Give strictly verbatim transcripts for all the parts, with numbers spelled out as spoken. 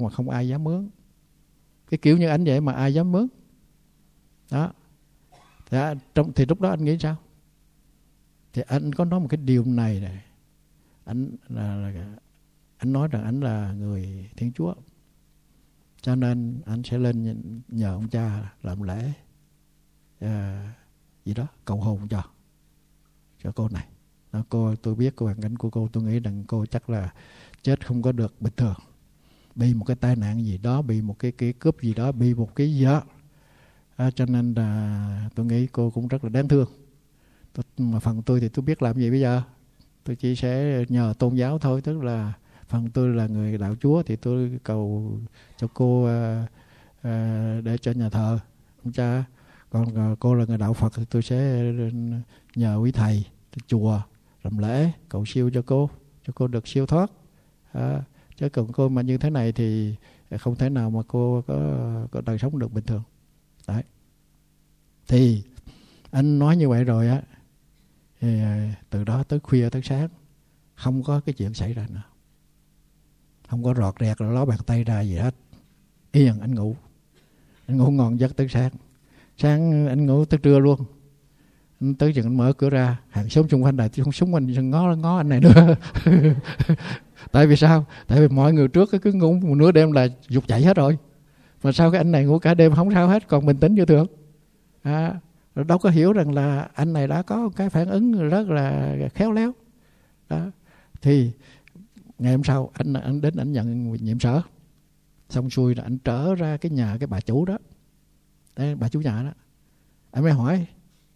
mà không ai dám mướn. Cái kiểu như anh vậy mà ai dám mướn. Đó. Thì, trong, thì lúc đó anh nghĩ sao? Thì anh có nói một cái điều này này. Anh là, là anh nói rằng anh là người Thiên Chúa, cho nên anh sẽ lên nhờ ông cha làm lễ à, gì đó cầu hôn cho cho cô này. Đó, cô tôi biết cô hoàn cảnh của cô, tôi nghĩ rằng cô chắc là chết không có được bình thường, bị một cái tai nạn gì đó, bị một cái, cái cướp gì đó, bị một cái gì đó. À, cho nên là tôi nghĩ cô cũng rất là đáng thương. Tôi, mà phần tôi thì tôi biết làm gì bây giờ, tôi chỉ sẽ nhờ tôn giáo thôi. Tức là phần tôi là người đạo Chúa thì tôi cầu cho cô à, à, để cho nhà thờ ông cha. Còn à, cô là người đạo Phật thì tôi sẽ nhờ quý thầy chùa làm lễ cầu siêu cho cô, cho cô được siêu thoát. À, chứ còn cô mà như thế này thì không thể nào mà cô có, có đời sống được bình thường. Đấy. Thì anh nói như vậy rồi á, thì từ đó tới khuya tới sáng không có cái chuyện xảy ra nữa, không có rọt rẹt rồi ló bàn tay ra gì hết. Yên anh ngủ, anh ngủ ngon giấc tới sáng. Sáng anh ngủ tới trưa luôn. Anh tới chừng anh mở cửa ra, hàng xóm xung quanh này không xung quanh ngó ngó anh này nữa. Tại vì sao? Tại vì mọi người trước cứ ngủ một nửa đêm là giục dậy hết rồi, mà sao cái anh này ngủ cả đêm không sao hết, còn bình tĩnh như thường. À, đâu có hiểu rằng là anh này đã có cái phản ứng rất là khéo léo. Đó. Thì ngày hôm sau anh anh đến anh nhận nhiệm sở, xong xuôi là anh trở ra cái nhà cái bà chủ đó, đấy, bà chủ nhà đó. Anh mới hỏi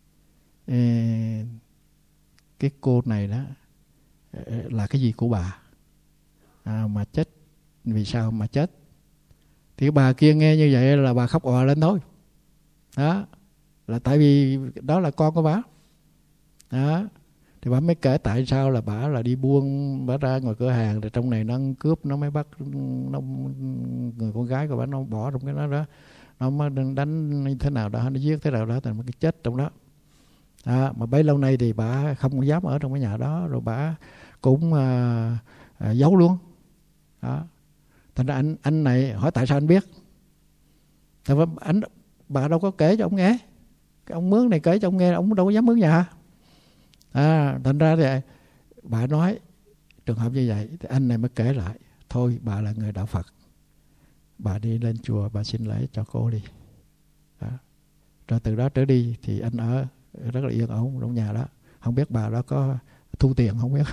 cái cô này đó là cái gì của bà à, mà chết, vì sao mà chết? Thì bà kia nghe như vậy là bà khóc òa lên thôi. Đó là tại vì đó là con của bà. Đó thì bà mới kể tại sao là bà là đi buôn, bà ra ngoài cửa hàng rồi trong này nó cướp, nó mới bắt nó, người con gái của bà nó bỏ trong cái đó đó, nó mới đánh như thế nào đó, nó giết thế nào đó, thành cái chết trong đó. À, mà bấy lâu nay thì bà không dám ở trong cái nhà đó, rồi bà cũng à, à, giấu luôn. Đó. Thành ra anh anh này hỏi tại sao anh biết? Tại vì anh bà đâu có kể cho ông nghe, cái ông mướn này kể cho ông nghe, ông đâu có dám mướn nhà. À, thành ra thì bà nói trường hợp như vậy thì anh này mới kể lại, thôi bà là người đạo Phật, bà đi lên chùa bà xin lễ cho cô đi. Đó. Rồi từ đó trở đi thì anh ở rất là yên ổn trong nhà đó, không biết bà đó có thu tiền không biết.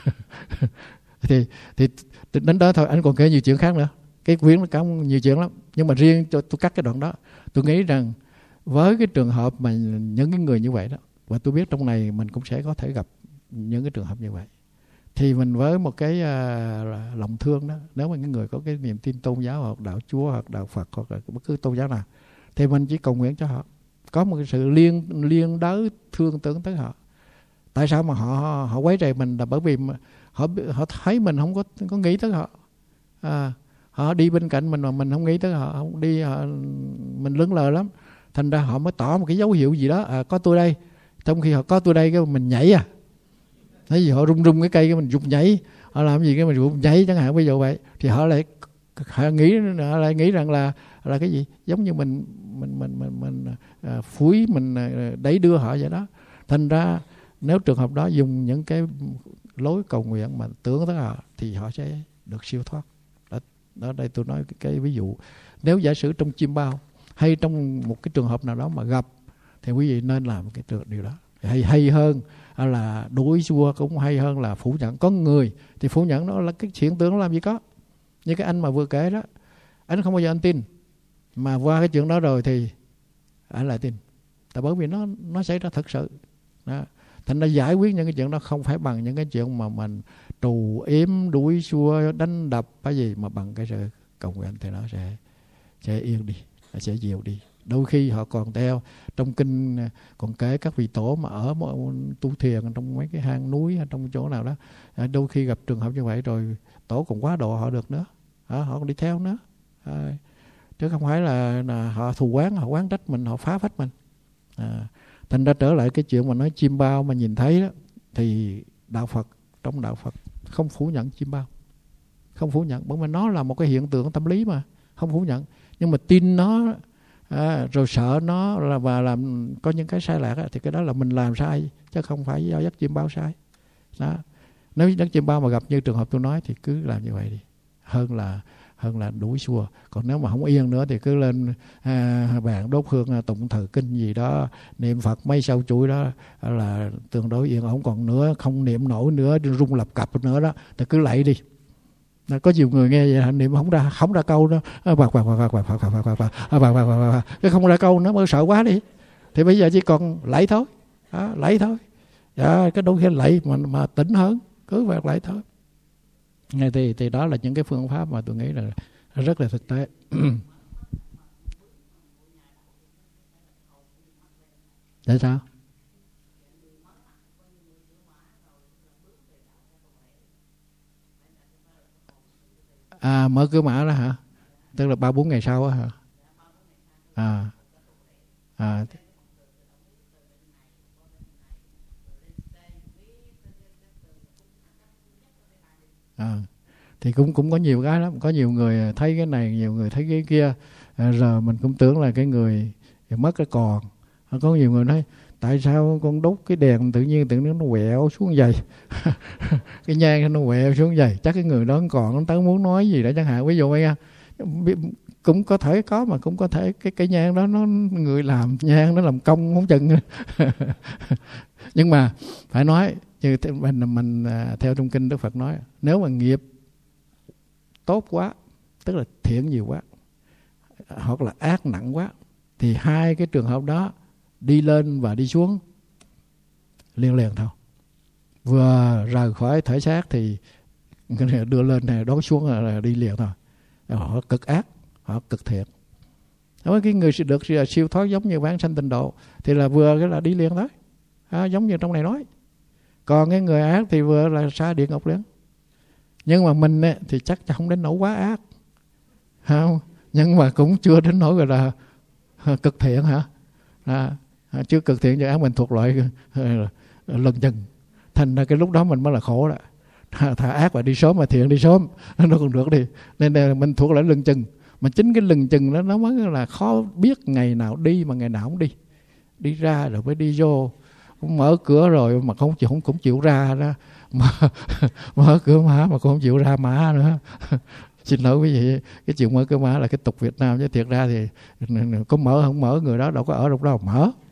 thì thì đến đó thôi, anh còn kể nhiều chuyện khác nữa, cái quyển nó có nhiều chuyện lắm, nhưng mà riêng cho tôi cắt cái đoạn đó. Tôi nghĩ rằng với cái trường hợp mà những cái người như vậy đó, và tôi biết trong này mình cũng sẽ có thể gặp những cái trường hợp như vậy, thì mình với một cái uh, lòng thương đó, nếu mà những người có cái niềm tin tôn giáo hoặc đạo Chúa hoặc đạo Phật hoặc là bất cứ tôn giáo nào, thì mình chỉ cầu nguyện cho họ có một cái sự liên liên đới thương tưởng tới họ. Tại sao mà họ họ quấy rầy mình là bởi vì họ họ thấy mình không có có nghĩ tới họ. À, họ đi bên cạnh mình mà mình không nghĩ tới họ, không đi họ, mình lững lờ lắm. Thành ra họ mới tỏ một cái dấu hiệu gì đó, à, có tôi đây. Trong khi họ có tôi đây cái mình nhảy à. Thấy gì họ rung rung cái cây cái mình giục nhảy, họ làm gì cái mình giục nhảy chẳng hạn, ví dụ vậy, thì họ lại họ nghĩ họ lại nghĩ rằng là là cái gì giống như mình mình mình mình mình à, phúi mình à, đẩy đưa họ vậy đó. Thành ra nếu trường hợp đó dùng những cái lối cầu nguyện mà tưởng tới họ thì họ sẽ được siêu thoát. Đó, đó đây tôi nói cái, cái ví dụ. Nếu giả sử trong chiêm bao hay trong một cái trường hợp nào đó mà gặp thì quý vị nên làm cái điều đó. Hay hay hơn là đối xua cũng hay hơn là phủ nhận. Có người thì phủ nhận nó là cái hiện tượng nó làm gì có. Như cái anh mà vừa kể đó, anh không bao giờ anh tin, mà qua cái chuyện đó rồi thì anh lại tin. Tại bởi vì nó nó xảy ra thật sự. Đó. Thành ra giải quyết những cái chuyện đó không phải bằng những cái chuyện mà mình trù yếm, đuổi xua, đánh đập cái gì, mà bằng cái sự cầu nguyện thì nó sẽ sẽ yên đi, nó sẽ dịu đi. Đôi khi họ còn theo trong kinh còn kể các vị tổ mà ở tu thiền trong mấy cái hang núi trong chỗ nào đó, đôi khi gặp trường hợp như vậy rồi tổ còn quá độ họ được nữa, họ còn đi theo nữa, à, chứ không phải là, là họ thù oán, họ oán trách mình, họ phá phách mình. À, thành ra trở lại cái chuyện mà nói chiêm bao mà nhìn thấy đó, thì đạo Phật, trong đạo Phật không phủ nhận chiêm bao, không phủ nhận, bởi vì nó là một cái hiện tượng tâm lý mà, không phủ nhận. Nhưng mà tin nó à, rồi sợ nó là và làm có những cái sai lạc á, thì cái đó là mình làm sai chứ không phải do dắt chim bao sai. Đó. Nếu dắt chim bao mà gặp như trường hợp tôi nói thì cứ làm như vậy đi, hơn là hơn là đuổi xua. Còn nếu mà không yên nữa thì cứ lên à, bàn đốt hương tụng thờ kinh gì đó, niệm Phật mấy sau chuỗi đó là tương đối yên ổn. Còn nữa không niệm nổi nữa, rung lập cập nữa đó thì cứ lạy đi. Có nhiều người nghe vậy niệm không ra không ra câu đó, bạc bạc bạc bạc bạc bạc bạc bạc bạc bạc bạc cái không ra câu nó mới sợ quá đi. Thì bây giờ chỉ còn lạy thôi, đó, lạy thôi. Dạ, cái đôi khi lạy mà mà tỉnh hơn, cứ việc lạy thôi. Thì thì đó là những cái phương pháp mà tôi nghĩ là rất là thực tế. Tại sao? À, mở cửa mã đó hả? Tức là ba bốn ngày sau á hả? À, à, à. Thì cũng cũng có nhiều cái lắm. Có nhiều người thấy cái này, nhiều người thấy cái kia. À, rồi mình cũng tưởng là cái người mất cái còn. Có nhiều người nói tại sao con đốt cái đèn tự nhiên tự nhiên nó quẹo xuống vậy. Cái nhang nó quẹo xuống vậy, chắc cái người đó còn nó tới muốn nói gì đó chẳng hạn, ví dụ vậy. Cũng có thể có, mà cũng có thể cái cái nhang đó nó người làm nhang nó làm công không chừng. Nhưng mà phải nói như mình mình theo trong kinh Đức Phật nói, nếu mà nghiệp tốt quá, tức là thiện nhiều quá, hoặc là ác nặng quá, thì hai cái trường hợp đó đi lên và đi xuống liền liền thôi. Vừa rời khỏi thể xác thì đưa lên này, đón xuống là đi liền thôi. Họ cực ác, họ cực thiện. Đó, cái người được siêu thoát giống như vãng sanh tịnh độ thì là vừa cái là đi liền thôi, à, giống như trong này nói. Còn cái người ác thì vừa là xa địa ngục liền. Nhưng mà mình ấy, thì chắc không đến nỗi quá ác, không? Nhưng mà cũng chưa đến nỗi gọi là cực thiện hả? À, chưa cực thiện, cho ác mình thuộc loại lần chừng. Thành ra cái lúc đó mình mới là khổ đó. Thà ác và đi sớm mà thiện đi sớm nó còn được đi. Nên là mình thuộc lại lưng chừng. Mà chính cái lưng chừng đó nó mới là khó biết ngày nào đi mà ngày nào không đi. Đi ra rồi mới đi vô, mở cửa rồi mà không chịu, không cũng chịu ra đó. Mà, mở cửa mã mà cũng không chịu ra mã nữa. Xin lỗi quý vị, cái chuyện mở cửa mã là cái tục Việt Nam, chứ thiệt ra thì có mở không mở người đó đâu có ở trong đó mà mở.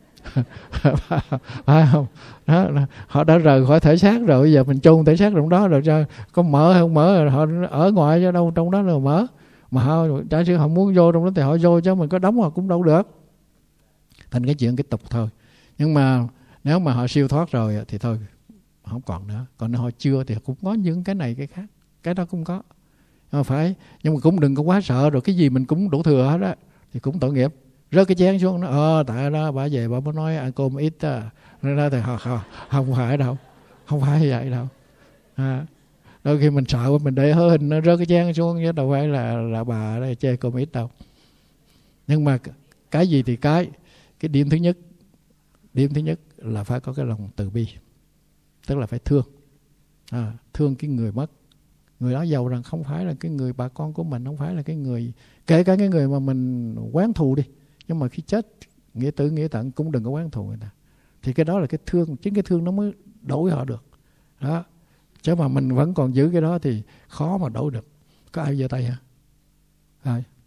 Phải không? Đó, họ đã rời khỏi thể xác rồi, bây giờ mình chôn thể xác trong đó rồi, cho có mở hay không mở, họ ở ngoài chứ đâu trong đó là mở. Mà họ trái sư họ muốn vô trong đó thì họ vô, chứ mình có đóng họ cũng đâu được. Thành cái chuyện cái tục thôi. Nhưng mà nếu mà họ siêu thoát rồi thì thôi, không còn nữa. Còn nếu họ chưa thì cũng có những cái này cái khác, cái đó cũng có. Không phải, nhưng mà cũng đừng có quá sợ rồi cái gì mình cũng đủ thừa hết á, thì cũng tội nghiệp. Rớt cái chén xuống, nó ờ tại đó bà về bà mới nói ăn cơm ít á, nên đó thì không, không, không phải đâu, không phải vậy đâu. À, đôi khi mình sợ mình để hớ hình nó rớt cái chén xuống, chứ đâu phải là là bà đây chê cơm ít đâu. Nhưng mà cái gì thì cái cái điểm thứ nhất, điểm thứ nhất là phải có cái lòng từ bi, tức là phải thương, à, thương cái người mất. Người đó giàu rằng không phải là cái người bà con của mình, không phải là cái người, kể cả cái người mà mình oán thù đi, nhưng mà khi chết nghĩa tử nghĩa tận cũng đừng có oán thù người ta. Thì cái đó là cái thương, chính cái thương nó mới đổi họ được đó. Chứ mà mình vẫn còn giữ cái đó thì khó mà đổi được. Có ai giơ tay hả? Rồi.